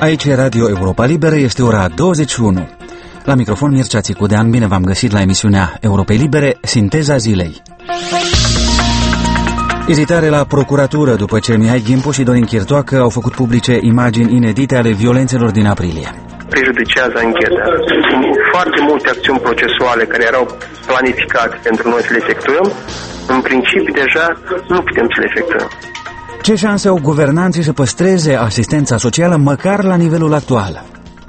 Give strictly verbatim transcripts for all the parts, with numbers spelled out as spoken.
Aici e Radio Europa Liberă, este ora douăzeci și unu. La microfon Mircea Țicudean, bine v-am găsit la emisiunea Europei Libere, Sinteza Zilei. Ezitare la procuratură după ce Mihai Ghimpu și Dorin Chirtoacă au făcut publice imagini inedite ale violențelor din aprilie. Prejudiciază ancheta. Foarte multe acțiuni procesuale care erau planificate pentru noi să le efectuăm, în principiu deja nu putem să le efectuăm. Ce șanse au guvernanții să păstreze asistența socială măcar la nivelul actual?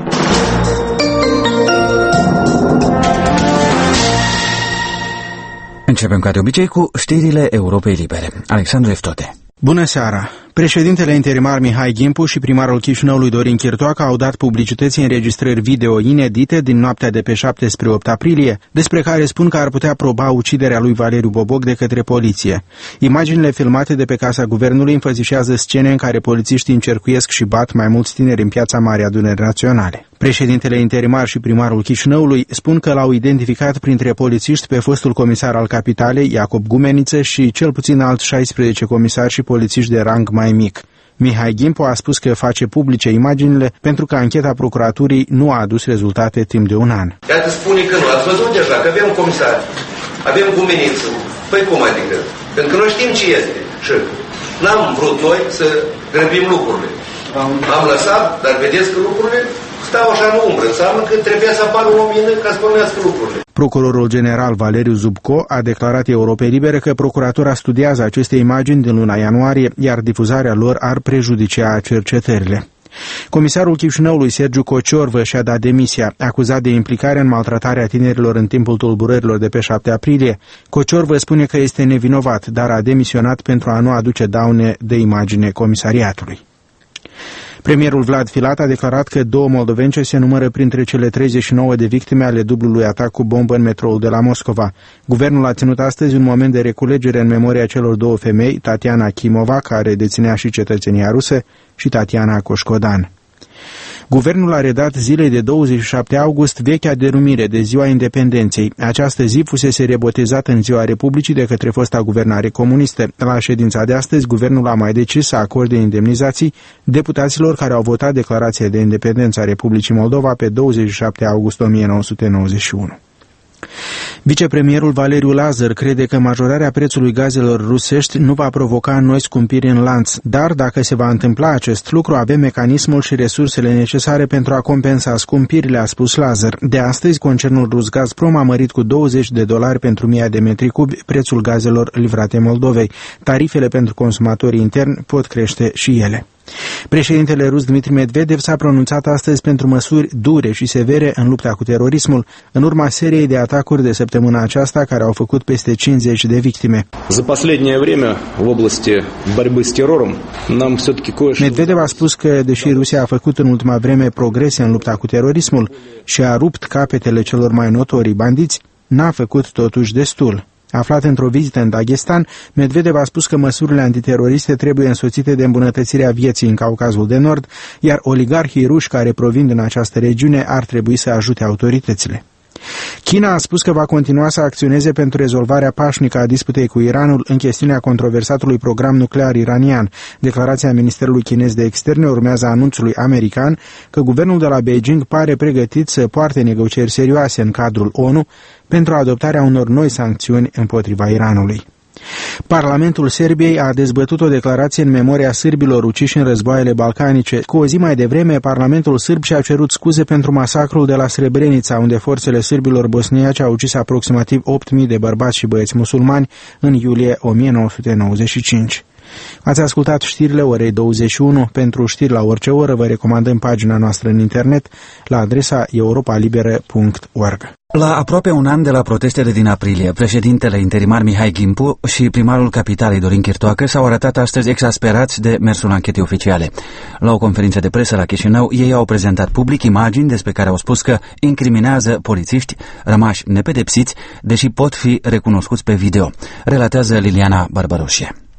Începem ca de obicei cu știrile Europei Libere. Alexandru Eftote. Bună seara! Președintele interimar Mihai Ghimpu și primarul Chișinăului Dorin Chirtoacă au dat publicității înregistrări video inedite din noaptea de pe șapte spre opt aprilie, despre care spun că ar putea proba uciderea lui Valeriu Boboc de către poliție. Imaginile filmate de pe Casa Guvernului înfățișează scene în care polițiștii încercuiesc și bat mai mulți tineri în Piața Mare a Adunării Naționale. Președintele interimar și primarul Chișinăului spun că l-au identificat printre polițiști pe fostul comisar al Capitalei, Iacob Gumeniță, și cel puțin alți șaisprezece comisari și polițiști de rang mai mic. Mihai Ghimpu a spus că face publice imaginile pentru că ancheta procuraturii nu a adus rezultate timp de un an. Iată, spune că nu. Ați văzut deja că avem comisar, avem Gumeniță. Păi cum adică? Pentru că noi știm ce este. Și n-am vrut noi să grăbim lucrurile. Am lăsat, dar vedeți că lucrurile stau așa în umbră. Înseamnă că trebuia să apară o lumină ca să pornească lucrurile. Procurorul general Valeriu Zubco a declarat Europei Libere că procuratura studiază aceste imagini din luna ianuarie, iar difuzarea lor ar prejudicia cercetările. Comisarul Chișinăului Sergiu Cociorvă și-a dat demisia, acuzat de implicare în maltratarea tinerilor în timpul tulburărilor de pe șapte aprilie. Cociorvă spune că este nevinovat, dar a demisionat pentru a nu aduce daune de imagine comisariatului. Premierul Vlad Filat a declarat că două moldovence se numără printre cele treizeci și nouă de victime ale dublului atac cu bombă în metroul de la Moscova. Guvernul a ținut astăzi un moment de reculegere în memoria celor două femei, Tatiana Chimova, care deținea și cetățenia rusă, și Tatiana Coșcodan. Guvernul a redat zilei de douăzeci și șapte august vechea denumire de Ziua Independenței. Această zi fusese rebotezată în Ziua Republicii de către fosta guvernare comunistă. La ședința de astăzi, guvernul a mai decis să acorde indemnizații deputaților care au votat declarația de independență a Republicii Moldova pe douăzeci și șapte august o mie nouă sute nouăzeci și unu. Vicepremierul Valeriu Lazar crede că majorarea prețului gazelor rusești nu va provoca noi scumpiri în lanț, dar dacă se va întâmpla acest lucru, avem mecanismul și resursele necesare pentru a compensa scumpirile, a spus Lazar. De astăzi, concernul rus Gazprom a mărit cu douăzeci de dolari pentru mie de metri cubi prețul gazelor livrate Moldovei. Tarifele pentru consumatorii interni pot crește și ele. Președintele rus Dmitri Medvedev s-a pronunțat astăzi pentru măsuri dure și severe în lupta cu terorismul, în urma seriei de atacuri de săptămâna aceasta care au făcut peste cincizeci de victime. Medvedev a spus că, deși Rusia a făcut în ultima vreme progrese în lupta cu terorismul și a rupt capetele celor mai notorii bandiți, n-a făcut totuși destul. Aflat într-o vizită în Dagestan, Medvedev a spus că măsurile antiteroriste trebuie însoțite de îmbunătățirea vieții în Caucazul de Nord, iar oligarhii ruși care provin din această regiune ar trebui să ajute autoritățile. China a spus că va continua să acționeze pentru rezolvarea pașnică a disputei cu Iranul în chestiunea controversatului program nuclear iranian. Declarația Ministerului Chinez de Externe urmează anunțului american că guvernul de la Beijing pare pregătit să poarte negocieri serioase în cadrul O N U pentru adoptarea unor noi sancțiuni împotriva Iranului. Parlamentul Serbiei a dezbătut o declarație în memoria sârbilor uciși în războaiele balcanice. Cu o zi mai devreme, Parlamentul sârb și-a cerut scuze pentru masacrul de la Srebrenica, unde forțele sârbilor bosniaci au ucis aproximativ opt mii de bărbați și băieți musulmani în iulie o mie nouă sute nouăzeci și cinci. Ați ascultat știrile orei douăzeci și unu. Pentru știri la orice oră vă recomandăm pagina noastră în internet la adresa europa liberă punct org. La aproape un an de la protestele din aprilie, președintele interimar Mihai Ghimpu și primarul Capitalei Dorin Chirtoacă s-au arătat astăzi exasperați de mersul anchetei oficiale. La o conferință de presă la Chișinău, ei au prezentat public imagini despre care au spus că incriminează polițiști rămași nepedepsiți, deși pot fi recunoscuți pe video, relatează Liliana Barbaroșie.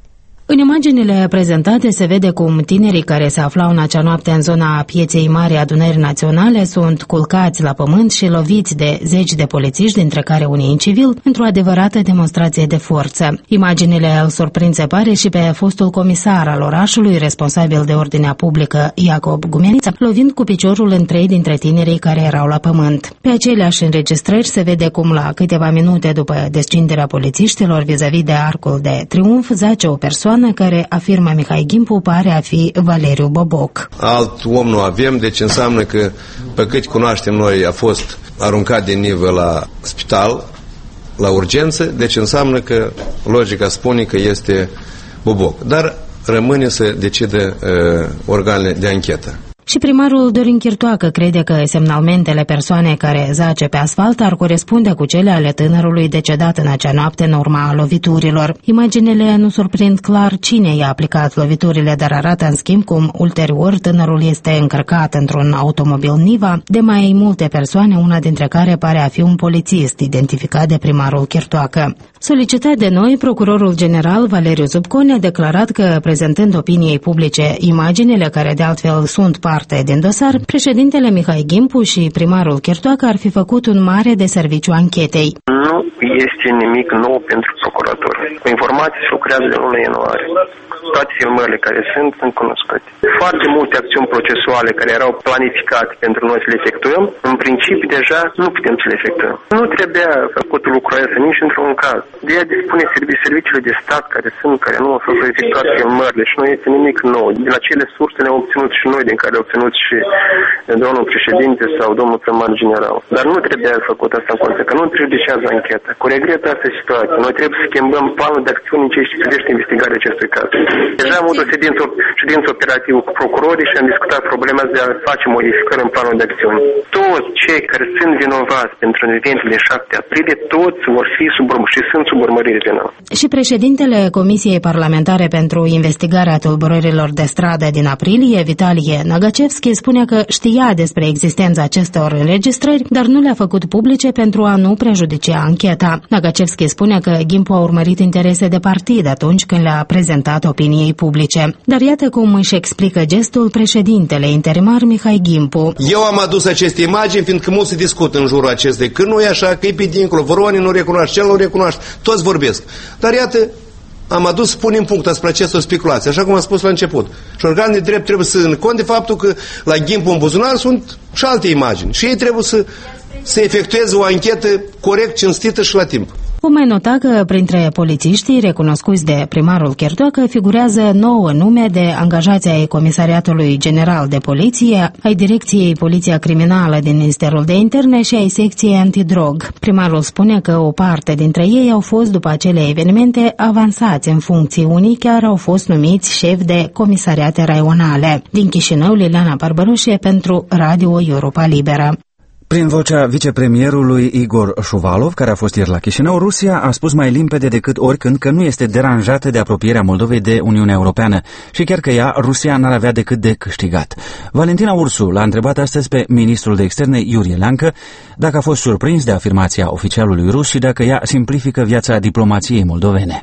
În imaginile prezentate se vede cum tinerii care se aflau în acea noapte în zona Pieței Mari Adunării Naționale sunt culcați la pământ și loviți de zeci de polițiști, dintre care unii în civil, într-o adevărată demonstrație de forță. Imaginile îl surprind, se pare, și pe fostul comisar al orașului, responsabil de ordinea publică, Iacob Gumenița, lovind cu piciorul în trei dintre tinerii care erau la pământ. Pe aceleași înregistrări se vede cum la câteva minute după descinderea polițiștilor vis-a-vis de Arcul de Triunf zace o persoană care, afirmă Mihai Ghimpu, pare a fi Valeriu Boboc. Alt om nu avem, deci înseamnă că, pe cât cunoaștem noi, a fost aruncat din nivel la spital, la urgență, deci înseamnă că logica spune că este Boboc. Dar rămâne să decide uh, organele de anchetă. Și primarul Dorin Chirtoacă crede că semnalmentele persoanei care zace pe asfalt ar corespunde cu cele ale tânărului decedat în acea noapte în urma loviturilor. Imaginele nu surprind clar cine i-a aplicat loviturile, dar arată în schimb cum ulterior tânărul este încărcat într-un automobil Niva de mai multe persoane, una dintre care pare a fi un polițist identificat de primarul Chirtoacă. Solicitat de noi, procurorul general Valeriu Zubco ne-a declarat că, prezentând opiniei publice imaginile care de altfel sunt parte din dosar, președintele Mihai Ghimpu și primarul Chirtoacă ar fi făcut un mare de serviciu anchetei. Nu este nimic nou pentru procurator. Cu informații se lucrează de luna ianuarie. Toate filmările care sunt, sunt cunoscute. Foarte multe acțiuni procesuale care erau planificate pentru noi să le efectuăm, în principiu deja nu putem să le efectuăm. Nu trebuia făcut lucrul ăsta nici într-un caz. De ea dispune serviciile de stat care sunt, care nu au fost efectuat filmările și nu este nimic nou. De la cele surse ne-au obținut și noi, din care au obținut și domnul președinte sau domnul primar general. Dar nu trebuia făcut asta în conță, că nu prejudicează ancheta. Cu regret asta e situația. Noi trebuie să schimbăm planul de acțiune în ceea ce privește investigarea acestui caz. Deja am avut o ședință, ședință operativă cu procurorii și am discutat problema de a face modificări în planul de acțiune. Toți cei care sunt vinovați pentru eventele șapte aprilie, toți vor fi sub urmărire și sunt sub urmărire penală. Și președintele Comisiei Parlamentare pentru investigarea tulburărilor de stradă din aprilie, Vitalie Nagacevski, spune că știa despre existența acestor înregistrări, dar nu le-a făcut publice pentru a nu prejudicia ancheta. Nagacevski spune că Ghimpu a urmărit interese de partid atunci când le-a prezentat opiniei publice. Dar iată cum își explică gestul președintele interimar Mihai Ghimpu. Eu am adus aceste imagini fiindcă mulți se discută în jurul acestei, că nu e așa, că e pe dincolo, Voroni nu recunoaște, cel nu recunoaște, toți vorbesc. Dar iată, am adus să punem punct asupra acestor speculații, așa cum am spus la început. Și organele de drept trebuie să țină cont de faptul că la Ghimpu în buzunar sunt și alte imagini. Și ei trebuie să, să efectueze o anchetă corect, cinstită și la timp. Vom mai nota că printre polițiștii recunoscuți de primarul Chirtoacă figurează nouă nume de angajați ai Comisariatului General de Poliție, ai Direcției Poliția Criminală din Ministerul de Interne și ai Secției Antidrog. Primarul spune că o parte dintre ei au fost, după acele evenimente, avansați în funcții, unii chiar au fost numiți șefi de comisariate raionale. Din Chișinău, Liliana Barbărușe pentru Radio Europa Liberă. Prin vocea vicepremierului Igor Șuvalov, care a fost ieri la Chișinău, Rusia a spus mai limpede decât oricând că nu este deranjată de apropierea Moldovei de Uniunea Europeană și chiar că ea, Rusia, n-ar avea decât de câștigat. Valentina Ursu l-a întrebat astăzi pe ministrul de externe Iurie Leancă dacă a fost surprins de afirmația oficialului rus și dacă ea simplifică viața diplomației moldovene.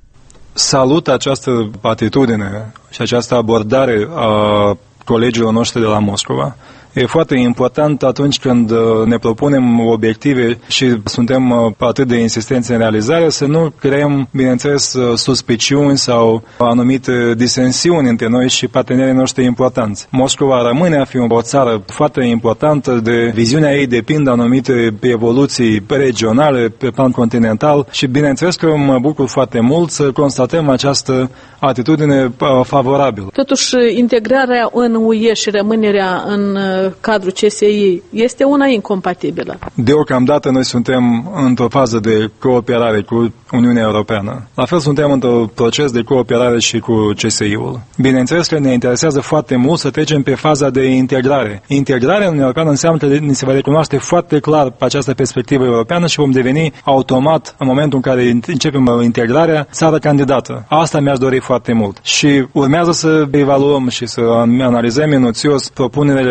Salut această atitudine și această abordare a colegilor noștri de la Moscova. E foarte important atunci când ne propunem obiective și suntem atât de insistenți în realizare să nu creăm, bineînțeles, suspiciuni sau anumite disensiuni între noi și partenerii noștri importanți. Moscova rămâne a fi o țară foarte importantă, de viziunea ei depind anumite evoluții regionale pe plan continental și bineînțeles că mă bucur foarte mult să constatăm această atitudine favorabilă. Totuși, integrarea în U E și rămânerea în cadrul C S I este una incompatibilă. Deocamdată noi suntem într-o fază de cooperare cu Uniunea Europeană. La fel suntem într-un proces de cooperare și cu C S I-ul. Bineînțeles că ne interesează foarte mult să trecem pe faza de integrare. Integrarea în Uniunea Europeană înseamnă că ni se va recunoaște foarte clar pe această perspectivă europeană și vom deveni automat, în momentul în care începem integrarea, țară candidată. Asta mi-aș dori foarte mult. Și urmează să evaluăm și să analizăm minuțios propunerile prezentate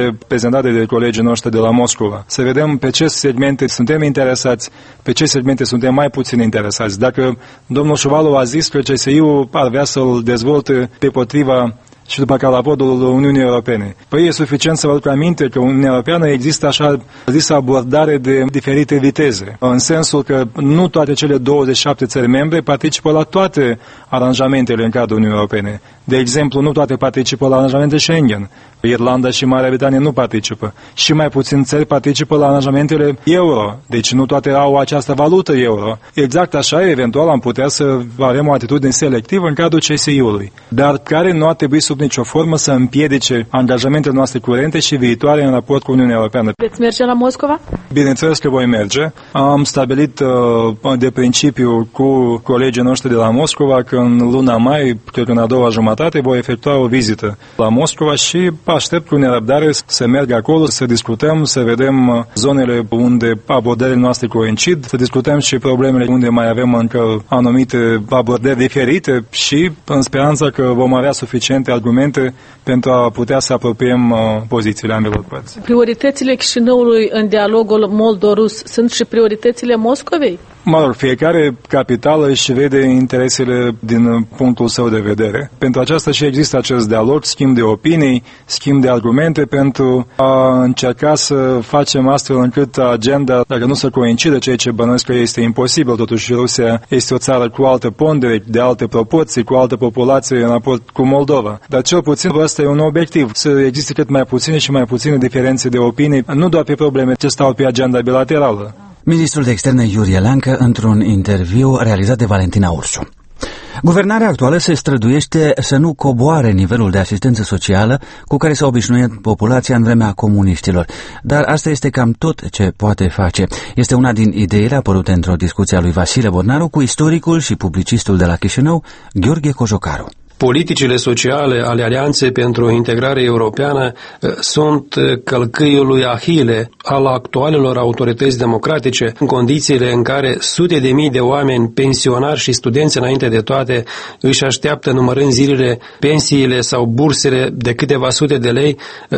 prezentate de colegii noștri de la Moscova. Să vedem pe ce segmente suntem interesați, pe ce segmente suntem mai puțin interesați. Dacă domnul Șuvalu a zis că C S I-ul ar vrea să-l dezvolte pe potriva și după calapodul Uniunii Europene. Păi e suficient să vă aduc aminte că Uniunea Europeană există așa zisă abordare de diferite viteze, în sensul că nu toate cele douăzeci și șapte țări membre participă la toate aranjamentele în cadrul Uniunii Europene. De exemplu, nu toate participă la aranjamente Schengen. Irlanda și Marea Britanie nu participă. Și mai puțin țări participă la aranjamentele euro. Deci nu toate au această valută euro. Exact așa, eventual, am putea să avem o atitudine selectivă în cadrul C S I-ului, dar care nu ar trebui sub nicio formă să împiedice angajamentele noastre curente și viitoare în raport cu Uniunea Europeană. Veți merge la Moscova? Bineînțeles că voi merge. Am stabilit uh, de principiu cu colegii noștri de la Moscova că în luna mai, cred că în a doua jumătate, voi efectua o vizită la Moscova și aștept cu nerăbdare să merg acolo, să discutăm, să vedem zonele unde abordările noastre coincid, să discutăm și problemele unde mai avem încă anumite abordări diferite și în speranța că vom avea suficiente argumente pentru a putea să apropiem uh, pozițiile ambelor părți. Prioritățile Chișinăului în dialogul moldo-rus sunt și prioritățile Moscovei? Mă rog, fiecare capitală își vede interesele din punctul său de vedere. Pentru aceasta și există acest dialog, schimb de opinii, schimb de argumente pentru a încerca să facem astfel încât agenda, dacă nu să coincide, ceea ce bănuiesc că este imposibil, totuși Rusia este o țară cu altă pondere, de alte proporții, cu altă populație în raport cu Moldova. Dar cel puțin ăsta e un obiectiv, să existe cât mai puține și mai puține diferențe de opinii, nu doar pe probleme ce stau pe agenda bilaterală. Ministrul de Externe Iurie Leancă într-un interviu realizat de Valentina Ursu. Guvernarea actuală se străduiește să nu coboare nivelul de asistență socială cu care s-a obișnuit populația în vremea comuniștilor, dar asta este cam tot ce poate face. Este una din ideile apărute într-o discuție a lui Vasile Bornaru cu istoricul și publicistul de la Chișinău, Gheorghe Cojocaru. Politicile sociale ale Alianței pentru Integrare Europeană sunt călcâiul lui Ahile al actualelor autorități democratice, în condițiile în care sute de mii de oameni, pensionari și studenți înainte de toate, își așteaptă numărând zilele, pensiile sau bursele de câteva sute de lei.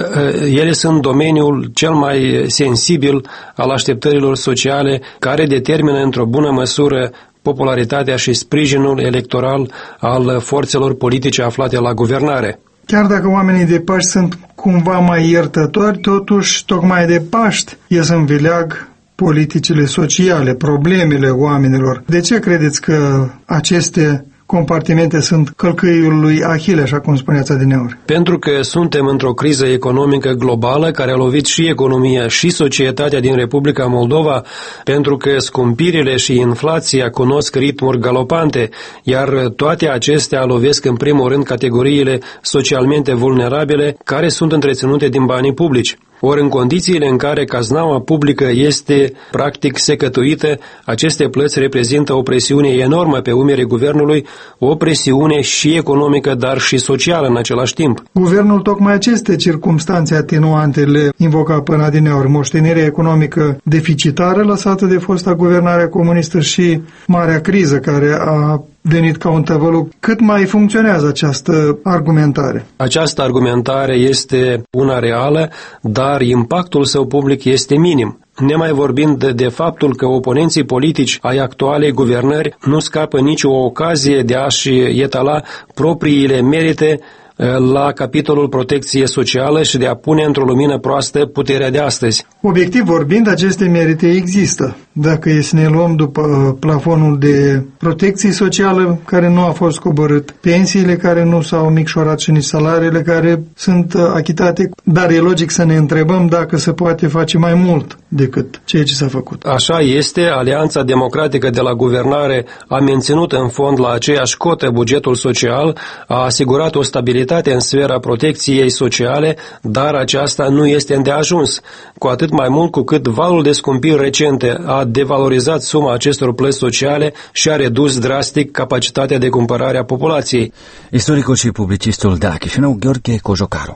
Ele sunt domeniul cel mai sensibil al așteptărilor sociale, care determină într-o bună măsură popularitatea și sprijinul electoral al forțelor politice aflate la guvernare. Chiar dacă oamenii de Paști sunt cumva mai iertători, totuși, tocmai de Paști ies în vileag politicile sociale, problemele oamenilor. De ce credeți că aceste compartimente sunt călcâiul lui Ahile, așa cum spuneați adineauri? Pentru că suntem într-o criză economică globală care a lovit și economia și societatea din Republica Moldova, pentru că scumpirile și inflația cunosc ritmuri galopante, iar toate acestea lovesc în primul rând categoriile socialmente vulnerabile care sunt întreținute din banii publici. Ori în condițiile în care caznaua publică este practic secătuită, aceste plăți reprezintă o presiune enormă pe umerii guvernului, o presiune și economică, dar și socială în același timp. Guvernul tocmai aceste circumstanțe atenuante le invoca până adineauri: moștenirea economică deficitară lăsată de fosta guvernare comunistă și marea criză care a venit ca un tăvăluc. Cât mai funcționează această argumentare? Această argumentare este una reală, dar impactul său public este minim. Nemai vorbind de, de faptul că oponenții politici ai actualei guvernări nu scapă nicio ocazie de a-și etala propriile merite la capitolul protecție socială și de a pune într-o lumină proastă puterea de astăzi. Obiectiv vorbind, aceste merite există. Dacă e să ne luăm după plafonul de protecție socială care nu a fost coborât, pensiile care nu s-au micșorat și nici salariile care sunt achitate, dar e logic să ne întrebăm dacă se poate face mai mult decât ceea ce s-a făcut. Așa este, Alianța Democratică de la guvernare a menținut în fond la aceeași cotă bugetul social, a asigurat o stabilitate în sfera protecției sociale, dar aceasta nu este îndeajuns, cu atât mai mult cu cât valul de scumpiri recente a devalorizat suma acestor plăți sociale și a redus drastic capacitatea de cumpărare a populației. Istoricul și publicistul de la Chișinău, Gheorghe Cojocaru.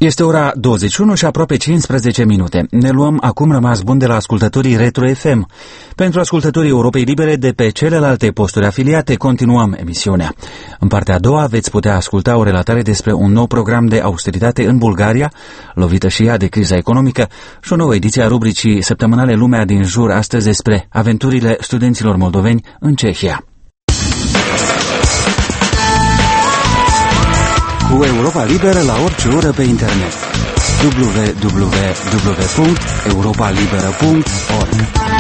Este ora douăzeci și unu și aproape cincisprezece minute. Ne luăm acum rămas bun de la ascultătorii Retro F M. Pentru ascultătorii Europei Libere de pe celelalte posturi afiliate, continuăm emisiunea. În partea a doua veți putea asculta o relatare despre un nou program de austeritate în Bulgaria, lovită și ea de criza economică, și o nouă ediție a rubricii săptămânale Lumea din jur, astăzi despre aventurile studenților moldoveni în Cehia. Cu Europa Liberă la orice oră pe internet. w w w punct europa liberă punct org.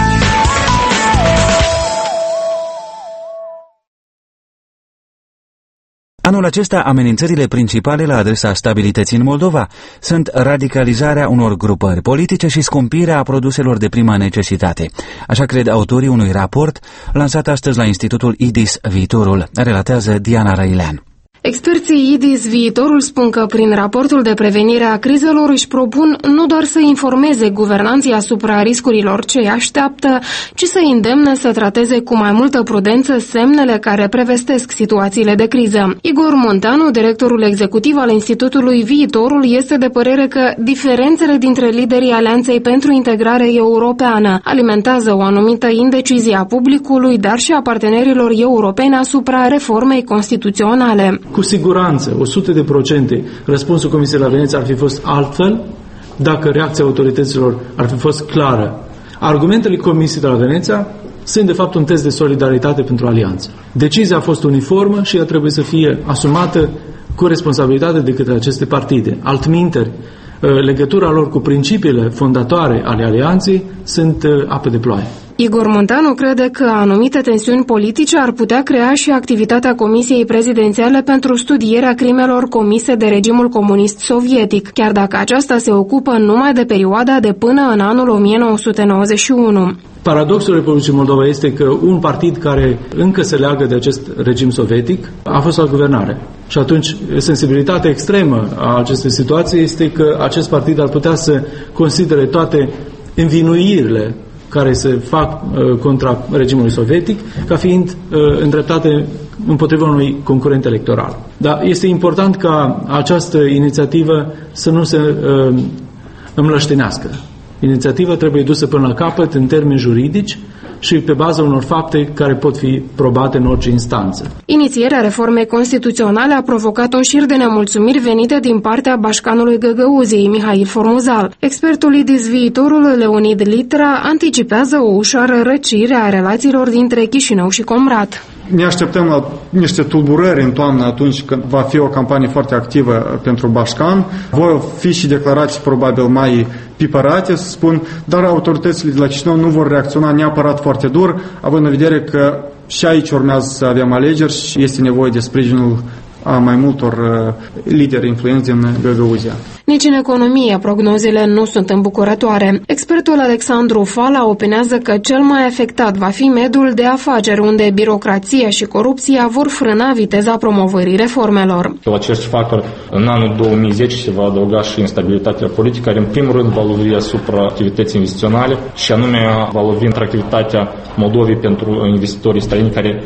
Anul acesta, amenințările principale la adresa stabilității în Moldova sunt radicalizarea unor grupări politice și scumpirea produselor de primă necesitate. Așa cred autorii unui raport lansat astăzi la Institutul I D I S Viitorul, relatează Diana Răilean. Experții I D I S Viitorul spun că prin raportul de prevenire a crizelor își propun nu doar să informeze guvernanții asupra riscurilor ce îi așteaptă, ci să îndemne să trateze cu mai multă prudență semnele care prevestesc situațiile de criză. Igor Montanu, directorul executiv al Institutului Viitorul, este de părere că diferențele dintre liderii Alianței pentru Integrare Europeană alimentează o anumită indecizie a publicului, dar și a partenerilor europeni asupra reformei constituționale. Cu siguranță, o sută de procente, răspunsul Comisiei la Veneția ar fi fost altfel dacă reacția autorităților ar fi fost clară. Argumentele Comisiei de la Veneția sunt de fapt un test de solidaritate pentru alianță. Decizia a fost uniformă și ea trebuie să fie asumată cu responsabilitate de către aceste partide. Altminteri, legătura lor cu principiile fondatoare ale alianței sunt apă de ploaie. Igor Montanu crede că anumite tensiuni politice ar putea crea și activitatea Comisiei Prezidențiale pentru studierea crimelor comise de regimul comunist sovietic, chiar dacă aceasta se ocupă numai de perioada de până în anul o mie nouă sute nouăzeci și unu. Paradoxul Republicii Moldova este că un partid care încă se leagă de acest regim sovietic a fost la guvernare. Și atunci sensibilitatea extremă a acestei situații este că acest partid ar putea să considere toate învinuirile care se fac uh, contra regimului sovietic ca fiind uh, îndreptate împotriva unui concurent electoral. Dar este important ca această inițiativă să nu se uh, îmlăștenească. Inițiativa trebuie dusă până la capăt în termeni juridici și pe baza unor fapte care pot fi probate în orice instanță. Inițierea reformei constituționale a provocat un șir de nemulțumiri venite din partea bașcanului Găgăuziei, Mihail Formuzal. Expertul I D I S Viitorul, Leonid Litra, anticipează o ușoară răcire a relațiilor dintre Chișinău și Comrat. Ne așteptăm la niște tulburări în toamnă atunci când va fi o campanie foarte activă pentru Bașcan. Vor fi și declarații probabil mai pipărate, să spun, dar autoritățile de la Chișinău nu vor reacționa neapărat foarte dur, având în vedere că și aici urmează să avem alegeri și este nevoie de sprijinul a mai multor uh, lideri influenți din Găgăuzia. Nici în economie prognozele nu sunt îmbucurătoare. Expertul Alexandru Fala opinează că cel mai afectat va fi mediul de afaceri, unde birocrația și corupția vor frâna viteza promovării reformelor. La acești factori, în anul două mii zece se va adăuga și instabilitatea politică, care în primul rând va lovi asupra activității investiționale și anume va lovi activitatea Moldovei pentru investitorii străini care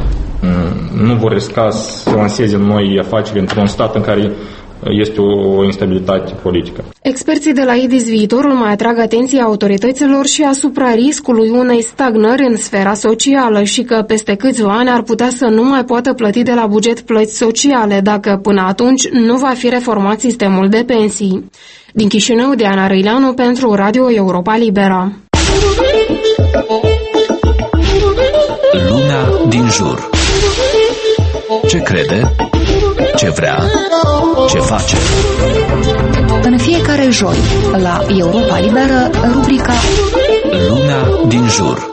nu vor risca să lanseze noi afaceri într-un stat în care este o instabilitate politică. Experții de la I D I S Viitorul mai atrag atenția autorităților și asupra riscului unei stagnări în sfera socială și că peste câțiva ani ar putea să nu mai poată plăti de la buget plăți sociale dacă până atunci nu va fi reformat sistemul de pensii. Din Chișinău, Diana Răileanu pentru Radio Europa Liberă. Lumea din jur. Ce crede? Ce vrea? Ce face? În fiecare joi, la Europa Liberă, rubrica Lumea din jur.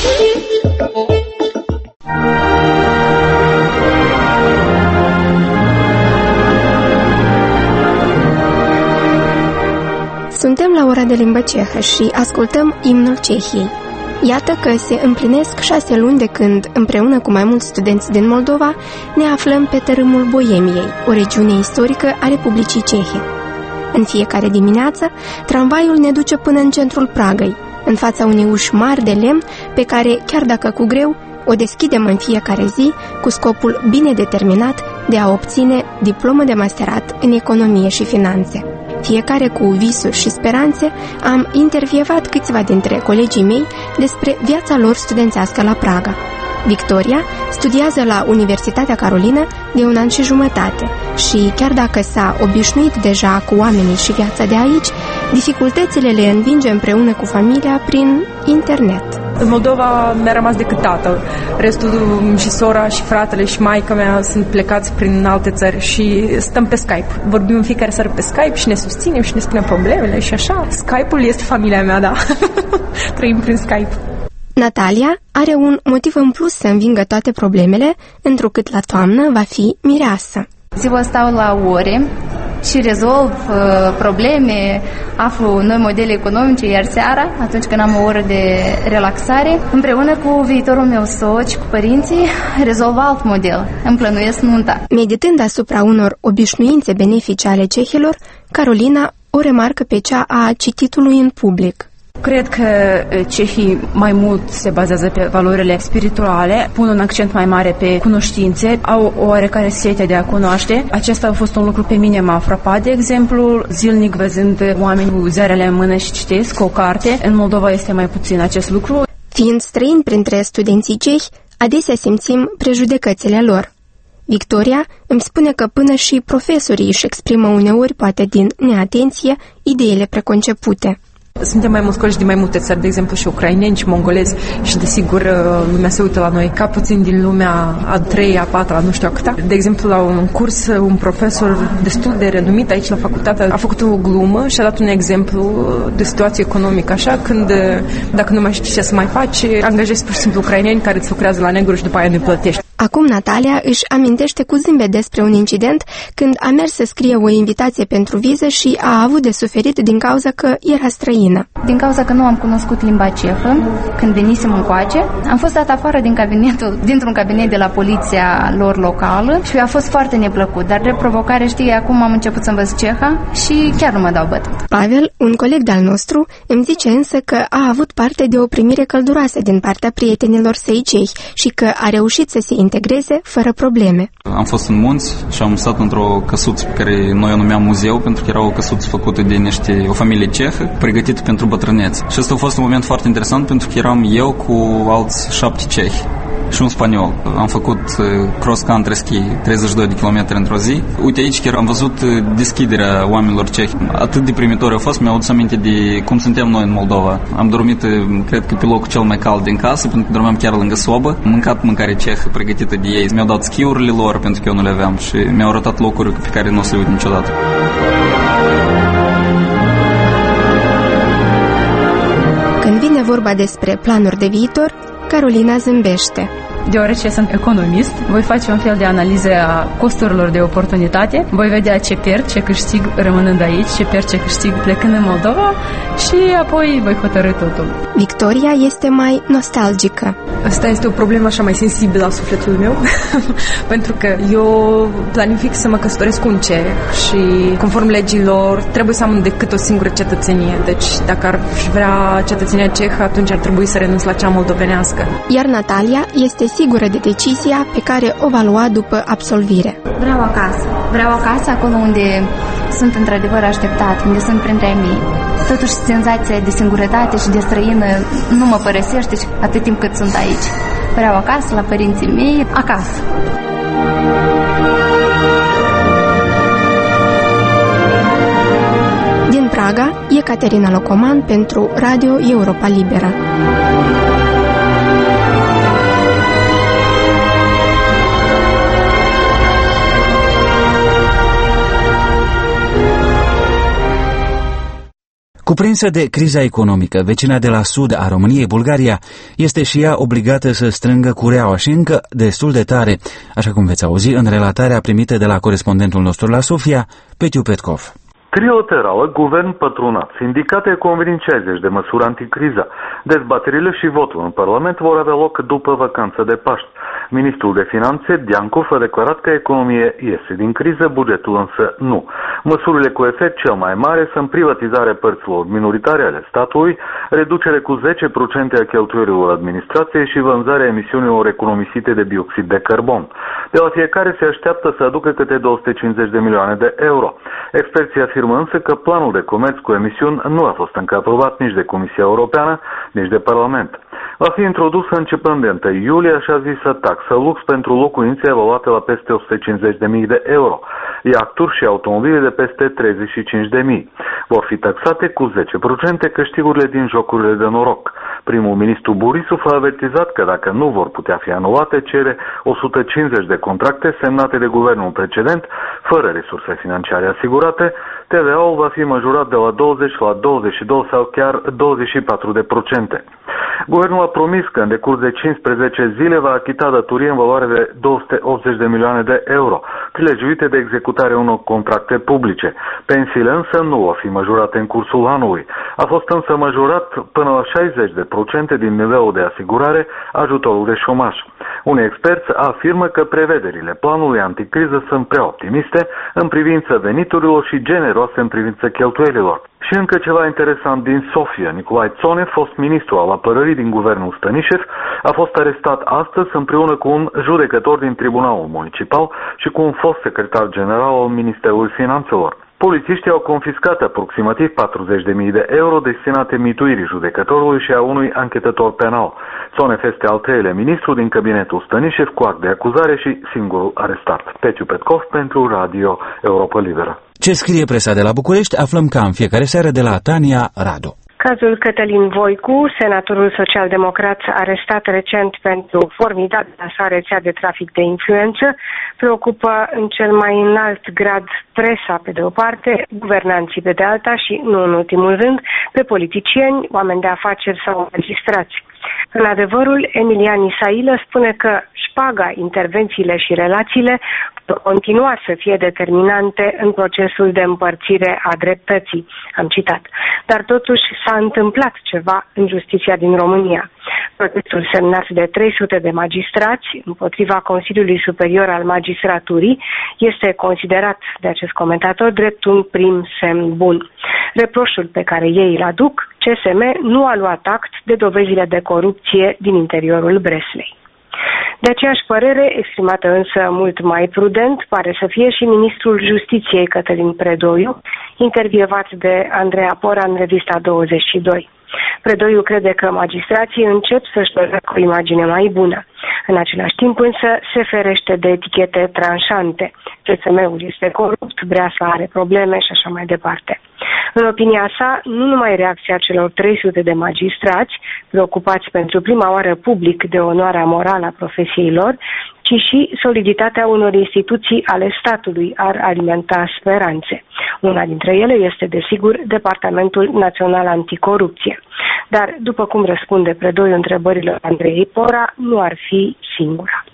Suntem la ora de limbă cehă și ascultăm imnul Cehiei. Iată că se împlinesc șase luni de când, împreună cu mai mulți studenți din Moldova, ne aflăm pe tărâmul Boemiei, o regiune istorică a Republicii Cehe. În fiecare dimineață, tramvaiul ne duce până în centrul Pragăi, în fața unei uși mari de lemn, pe care, chiar dacă cu greu, o deschidem în fiecare zi cu scopul bine determinat de a obține diplomă de masterat în economie și finanțe. Fiecare cu visuri și speranțe, am intervievat câțiva dintre colegii mei despre viața lor studențească la Praga. Victoria studiază la Universitatea Carolina de un an și jumătate și, chiar dacă s-a obișnuit deja cu oamenii și viața de aici, dificultățile le învinge împreună cu familia prin internet. În Moldova mi-a rămas decât tatăl. Restul și sora și fratele și maica mea sunt plecați prin alte țări și stăm pe Skype. Vorbim în fiecare seară pe Skype și ne susținem și ne spunem problemele și așa. Skype-ul este familia mea, da. Trăim prin Skype. Natalia are un motiv în plus să învingă toate problemele, întrucât la toamnă va fi mireasă. Ziua stau la ore și rezolv uh, probleme, aflu noi modele economice, iar seara, atunci când am o oră de relaxare, împreună cu viitorul meu soț, cu părinții, rezolv alt model. Îmi plănuiesc nunta. Meditând asupra unor obișnuințe benefice ale cehilor, Carolina o remarcă pe cea a cititului în public. Cred că cehii mai mult se bazează pe valorile spirituale, pun un accent mai mare pe cunoștințe, au o oarecare sete de a cunoaște. Acesta a fost un lucru pe mine m-a frapat, de exemplu, zilnic văzând oameni cu ziarele în mână și citesc o carte. În Moldova este mai puțin acest lucru. Fiind străini printre studenții cehi, adesea simțim prejudecățile lor. Victoria îmi spune că până și profesorii își exprimă uneori, poate din neatenție, ideile preconcepute. Suntem mai mulți colegi din mai multe țări, de exemplu și ucraineni și mongolezi și desigur lumea se uită la noi ca puțin din lumea a treia, a patra, nu știu a câta. De exemplu, la un curs, un profesor destul de renumit aici la facultate a făcut o glumă și a dat un exemplu de situație economică, așa, când dacă nu mai știi ce să mai faci, angajezi pur și simplu ucraineni care îți lucrează la negru și după aia nu-i plătești. Acum Natalia își amintește cu zâmbet despre un incident când a mers să scrie o invitație pentru viză și a avut de suferit din cauza că era străină. Din cauza că nu am cunoscut limba cehă, când venisem încoace, am fost dat afară din cabinetul, dintr-un cabinet de la poliția lor locală și a fost foarte neplăcut, dar de provocare, știi, acum am început să învăț ceha și chiar nu mă dau bătut. Pavel, un coleg de-al nostru, îmi zice însă că a avut parte de o primire călduroasă din partea prietenilor săi cehi și că a reușit să se integreze fără probleme. Am fost în munți și am stat într-o căsuță pe care noi o numeam muzeu, pentru că era o căsuță făcută de niște, o familie cehă, pregătită pentru bătrâneți. Și ăsta a fost un moment foarte interesant pentru că eram eu cu alți șapte cehi și un spaniol. Am făcut cross-country ski treizeci și doi de kilometri într-o zi. Uite aici chiar am văzut deschiderea oamenilor cehi. Atât de primitor a fost, mi-au adus aminte de cum suntem noi în Moldova. Am dormit, cred că pe locul cel mai cald din casă, pentru că dormeam chiar lângă sobă. Am mâncat mâncare cehă pregătită de ei. Mi-au dat schiurile lor pentru că eu nu le aveam și mi-au arătat locuri pe care nu o să le uit niciodată. Când vine vorba despre planuri de viitor, Carolina zâmbește. Deoarece sunt economist, voi face un fel de analiză a costurilor de oportunitate, voi vedea ce pierd, ce câștig rămânând aici, ce pierd, ce câștig plecând în Moldova și apoi voi hotărî totul. Victoria este mai nostalgică. Asta este o problemă așa mai sensibilă a sufletului meu, pentru că eu planific să mă căsătoresc cu un ceh și, conform legilor, trebuie să am decât o singură cetățenie. Deci, dacă ar vrea cetățenia cehă, atunci ar trebui să renunț la cea moldovenească. Iar Natalia este sigură de decizia pe care o va lua după absolvire. Vreau acasă. Vreau acasă, acolo unde sunt într-adevăr așteptat, unde sunt printre ai mei. Totuși, senzația de singurătate și de străină nu mă părăsește atât timp cât sunt aici. Vreau acasă, la părinții mei, acasă. Din Praga, Ecaterina Locoman pentru Radio Europa Liberă. Cuprinsă de criza economică, vecina de la sud a României, Bulgaria, este și ea obligată să strângă cureaua și încă destul de tare, așa cum veți auzi în relatarea primită de la corespondentul nostru la Sofia, Petiu Petkov. Trilaterală, guvern, patronat, sindicate convin cincizeci de măsuri anticriza. Dezbaterile și votul în Parlament vor avea loc după vacanța de Paști. Ministrul de Finanțe, Diancov, a declarat că economia iese din criză, bugetul însă nu. Măsurile cu efect cel mai mare sunt privatizarea părților minoritare ale statului, reducere cu zece la sută a cheltuielilor administrației și vânzarea emisiunilor economisite de dioxid de carbon. De la fiecare se așteaptă să aducă câte două sute cincizeci de milioane de euro. Experții afirmă însă că planul de comerț cu emisiuni nu a fost încă aprobat nici de Comisia Europeană, nici de Parlament. Va fi introdusă începând de întâi iulie așa zisă taxă lux pentru locuințe evaluate la peste o sută cincizeci de mii de euro, iacturi și automobile de peste treizeci și cinci de mii. Vor fi taxate cu zece la sută câștigurile din jocurile de noroc. Primul ministru Borisov a avertizat că dacă nu vor putea fi anulate, cere o sută cincizeci de contracte semnate de guvernul precedent, fără resurse financiare asigurate. T V A-ul va fi majorat de la douăzeci la douăzeci și doi sau chiar douăzeci și patru de procente. Guvernul a promis că în decurs de cincisprezece zile va achita datorie în valoare de două sute optzeci de milioane de euro, prilejuite de executarea unor contracte publice. Pensiile însă nu vor fi majorate în cursul anului. A fost însă majorat până la șaizeci de procente din nivelul de asigurare ajutorul de șomaj. Unii experți afirmă că prevederile planului anticriză sunt prea optimiste în privința veniturilor și generoase în privința cheltuielilor. Și încă ceva interesant din Sofia. Nicolae Țone, fost ministru al apărării din guvernul Stănișev, a fost arestat astăzi împreună cu un judecător din Tribunalul Municipal și cu un fost secretar general al Ministerului Finanțelor. Polițiștii au confiscat aproximativ patruzeci de mii de euro destinate mituirii judecătorului și a unui anchetător penal. Țonev este al treilea ministru din cabinetul Stănișev cu act de acuzare și singurul arestat. Pețiu Petkov pentru Radio Europa Liberă. Ce scrie presa de la București, aflăm ca în fiecare seară de la Tania Radu. Cazul Cătălin Voicu, senatorul social-democrat arestat recent pentru formidabila sa rețea de trafic de influență, preocupă în cel mai înalt grad presa pe de o parte, guvernanții pe de alta și, nu în ultimul rând, pe politicieni, oameni de afaceri sau magistrați. În adevărul, Emilian Isailă spune că șpaga, intervențiile și relațiile vor continua să fie determinante în procesul de împărțire a dreptății. Am citat. Dar totuși s-a întâmplat ceva în justiția din România. Protestul semnat de trei sute de magistrați împotriva Consiliului Superior al Magistraturii este considerat de acest comentator drept un prim semn bun. Reproșul pe care ei îl aduc, C S M nu a luat act de dovezile de corupție din interiorul Breslei. De aceeași părere, exprimată însă mult mai prudent, pare să fie și ministrul Justiției Cătălin Predoiu, intervievat de Andreea Pora în revista douăzeci și doi. Predoiu crede că magistrații încep să-și dorească o imagine mai bună. În același timp însă se ferește de etichete tranșante. C S M-ul este corupt, Breasla are probleme și așa mai departe. În opinia sa, nu numai reacția celor trei sute de magistrați, preocupați pentru prima oară public de onoarea morală a profesiei lor, ci și soliditatea unor instituții ale statului ar alimenta speranțe. Una dintre ele este, desigur, Departamentul Național Anticorupție. Dar, după cum răspunde Predoiu întrebărilor Andrei Pora, nu ar fi singura.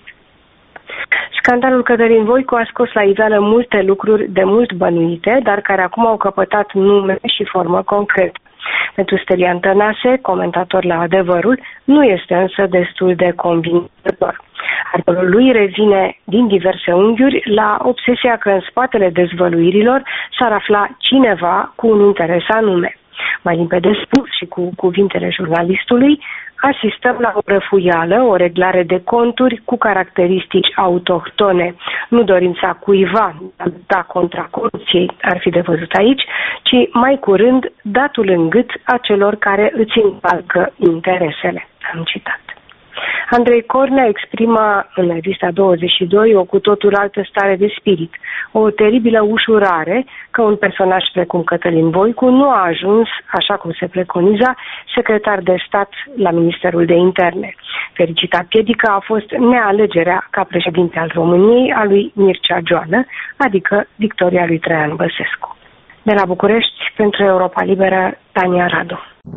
Scandalul Cătălin Voicu a scos la iveală multe lucruri de mult bănuite, dar care acum au căpătat nume și formă concretă. Pentru Stelian Tănase, comentator la Adevărul, nu este însă destul de convingător. Articolul lui revine din diverse unghiuri la obsesia că în spatele dezvăluirilor s-ar afla cineva cu un interes anume. Mai limpede spus și cu cuvintele jurnalistului, asistăm la o răfuială, o reglare de conturi cu caracteristici autohtone. Nu dorința cuiva de a lupta contra corupției ar fi de văzut aici, ci mai curând datul în gât a celor care îți încalcă interesele. Am citat. Andrei Cornea exprimă în revista douăzeci și doi o cu totul altă stare de spirit, o teribilă ușurare că un personaj precum Cătălin Voicu nu a ajuns, așa cum se preconiza, secretar de stat la Ministerul de Interne. Fericita piedică a fost nealegerea ca președinte al României a lui Mircea Joană, adică victoria lui Traian Băsescu. De la București, pentru Europa Liberă, Tania Radu.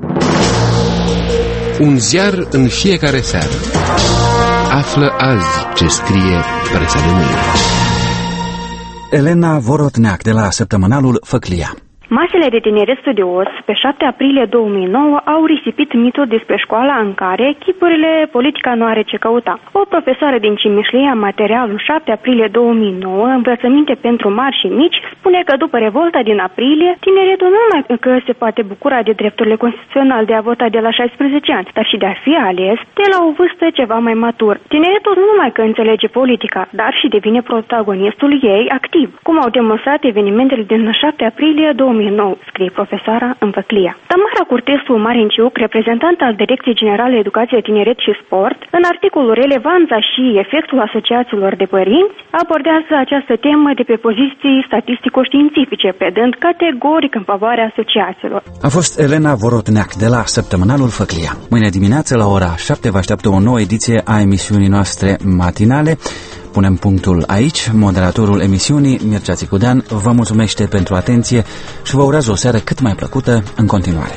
Un ziar în fiecare seară. Află azi ce scrie presa de mâine. Elena Vorotneac de la săptămânalul Făclia. Masele de tineret studios, pe șapte aprilie două mii nouă, au risipit mitul despre școala în care chipurile politica nu are ce căuta. O profesoară din Cimișlia, materialul șapte aprilie două mii nouă, învățăminte pentru mari și mici, spune că după revolta din aprilie, tineretul nu numai că se poate bucura de drepturile constituționale de a vota de la șaisprezece ani, dar și de a fi ales de la o vârstă ceva mai matur. Tineretul nu numai că înțelege politica, dar și devine protagonistul ei activ, cum au demonstrat evenimentele din șapte aprilie două mii nouă, scrie profesoara în Văclia. Tamara Curtesu Marinciuc, reprezentant al Direcției Generale Educație, Tineret și Sport, în articolul Relevanța și efectul asociațiilor de părinți, abordează această temă de pe poziții statistico-științifice, predând categoric în favoarea asociațiilor. A fost Elena Vorotneac de la Săptămânalul Făclia. Mâine dimineață la ora șapte vă așteaptă o nouă ediție a emisiunii noastre matinale. Punem punctul aici. Moderatorul emisiunii, Mircea Țicudean, vă mulțumește pentru atenție și vă urează o seară cât mai plăcută în continuare.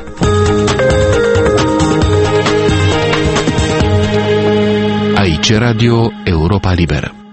Aici Radio Europa Liberă.